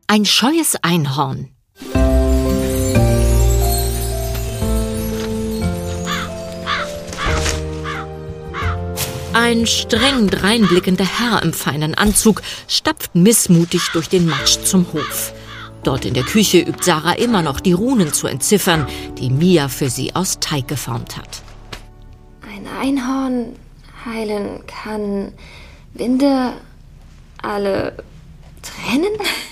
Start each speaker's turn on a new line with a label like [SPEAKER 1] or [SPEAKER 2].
[SPEAKER 1] Ein scheues Einhorn. Ein streng dreinblickender Herr im feinen Anzug stapft missmutig durch den Matsch zum Hof. Dort in der Küche übt Sarah immer noch die Runen zu entziffern, die Mia für sie aus Teig geformt hat.
[SPEAKER 2] Ein Einhorn heilen kann Winde, alle Tränen?